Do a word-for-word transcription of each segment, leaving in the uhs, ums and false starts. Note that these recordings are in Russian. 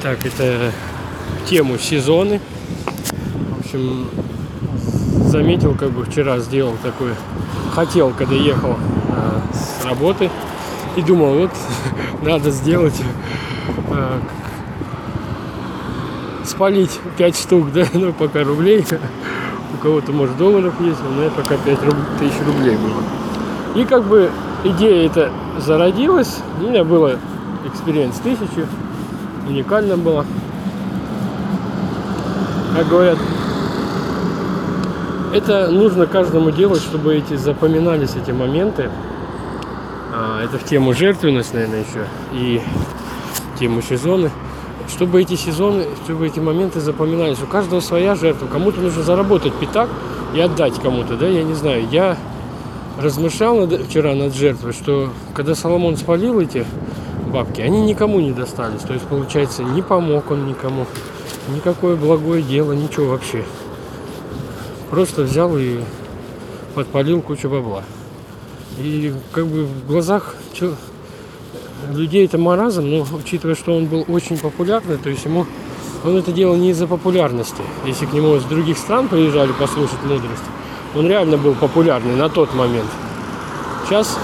Так, это тему сезоны. В общем, заметил, как бы вчера сделал такой, хотел, когда ехал э, с работы, и думал, вот надо сделать, э, спалить пять штук, да, ну пока рублей, у кого-то может долларов есть, у меня пока пять тысяч рублей было. И как бы идея эта зародилась, у меня было экспириенс тысячи, уникально было. Как говорят, это нужно каждому делать, чтобы эти запоминались эти моменты. А, это в тему жертвенность, наверное, еще, и в тему сезоны. Чтобы эти сезоны, чтобы эти моменты запоминались. У каждого своя жертва. Кому-то нужно заработать пятак и отдать кому-то, да, я не знаю. Я размышлял над, вчера над жертвой, что когда Соломон спалил эти бабки, они никому не достались. То есть, получается, не помог он никому. Никакое благое дело, ничего вообще. Просто взял и подпалил кучу бабла. И как бы в глазах людей это маразм, но учитывая, что он был очень популярный, то есть ему он это делал не из-за популярности. Если к нему из других стран приезжали послушать мудрость, он реально был популярный на тот момент. Сейчас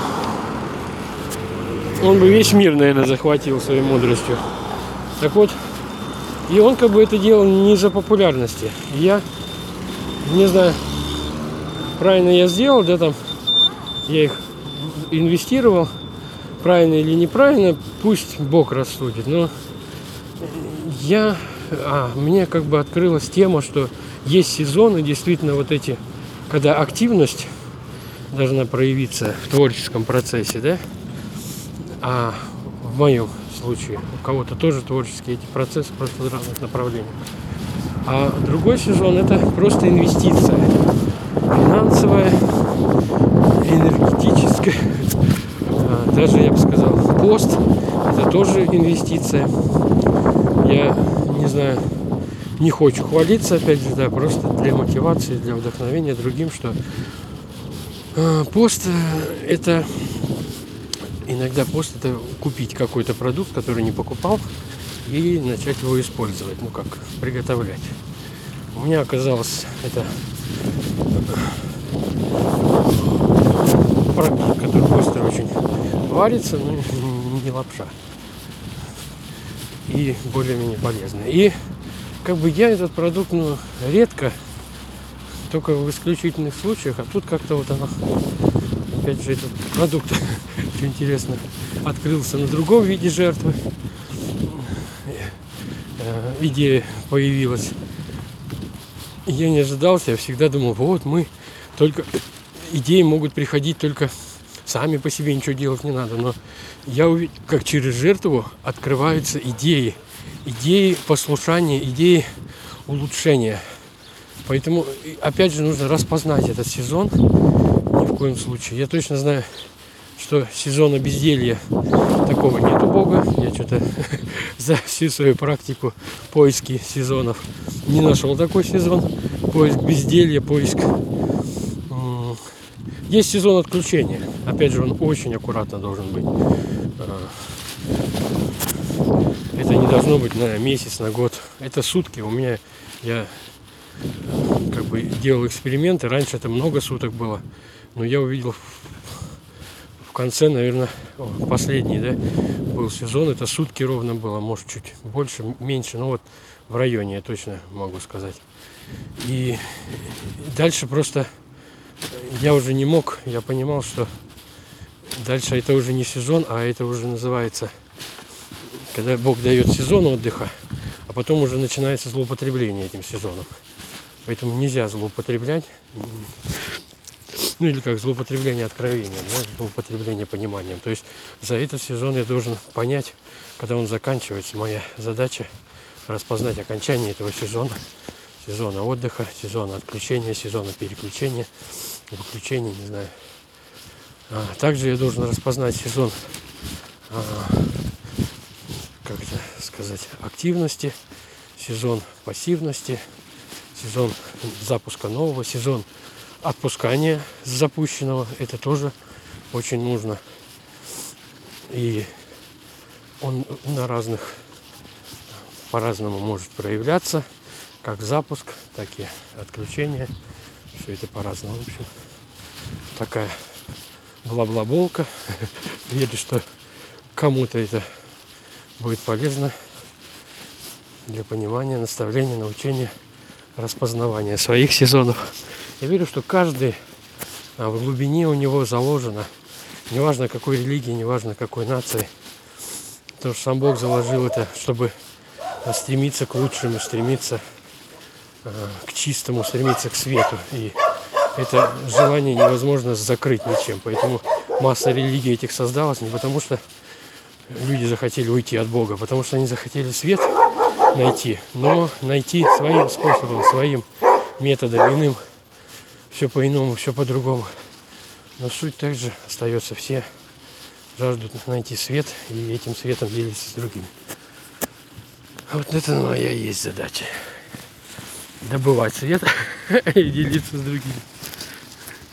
он бы весь мир, наверное, захватил своей мудростью. Так вот, и он как бы это делал не из-за популярности. Я не знаю, правильно я сделал, да, там я их инвестировал, правильно или неправильно, пусть Бог рассудит. Но я, а, мне как бы открылась тема, что есть сезоны, действительно, вот эти, когда активность должна проявиться в творческом процессе, да, а в моем случае у кого-то тоже творческие эти процессы, просто в разных направлениях. А другой сезон — это просто инвестиция финансовая, энергетическая, даже, я бы сказал, пост — это тоже инвестиция. Я не знаю, не хочу хвалиться, опять же, да, просто для мотивации, для вдохновения другим, что пост — это иногда пост — это купить какой-то продукт, который не покупал, и начать его использовать, ну как, приготовлять. У меня оказалось это продукт, который быстро очень варится, но не лапша. И более-менее полезный. И как бы я этот продукт, ну, редко, только в исключительных случаях, а тут как-то вот оно, опять же, этот продукт, что интересно, открылся на другом виде жертвы. Идея появилась. Я не ожидался, я всегда думал, вот мы только идеи могут приходить только сами по себе, ничего делать не надо. Но я увидел, как через жертву открываются идеи, идеи послушания, идеи улучшения. Поэтому, опять же, нужно распознать этот сезон. Ни в коем случае. Я точно знаю, что сезона безделья такого нет у Бога. Я что-то за всю свою практику поиски сезонов не нашел такой сезон. Поиск безделья, поиск. Есть сезон отключения. Опять же, он очень аккуратно должен быть. Это не должно быть на месяц, на год. Это сутки. У меня я как бы делал эксперименты. Раньше это много суток было. Но я увидел в конце, наверное, последний, да, был сезон, это сутки ровно было, может чуть больше, меньше, но вот в районе, я точно могу сказать. И дальше просто я уже не мог, я понимал, что дальше это уже не сезон, а это уже называется, когда Бог дает сезон отдыха, а потом уже начинается злоупотребление этим сезоном. Поэтому нельзя злоупотреблять. Ну или как злоупотребление откровением, да? Злоупотребление пониманием. То есть за этот сезон я должен понять, когда он заканчивается. Моя задача распознать окончание этого сезона. Сезона отдыха, сезона отключения, сезона переключения, выключения, не знаю. А также я должен распознать сезон, а, как это сказать, активности, сезон пассивности, сезон запуска нового, сезон отпускания с запущенного. Это тоже очень нужно. И он на разных по-разному может проявляться, как запуск, так и отключение. Все это по-разному. В общем, такая бла-бла-болка. Верю, что кому-то это будет полезно для понимания, наставления, научения, распознавания своих сезонов. Я верю, что каждый а, в глубине у него заложено, неважно какой религии, неважно какой нации, потому что сам Бог заложил это, чтобы стремиться к лучшему, стремиться а, к чистому, стремиться к свету. И это желание невозможно закрыть ничем. Поэтому масса религий этих создалась не потому, что люди захотели уйти от Бога, а потому что они захотели свет найти, но найти своим способом, своим методом, иным. Все по-иному, все по-другому. Но суть также остается. Все жаждут найти свет и этим светом делиться с другими. Вот это моя и есть задача. Добывать свет и делиться с другими.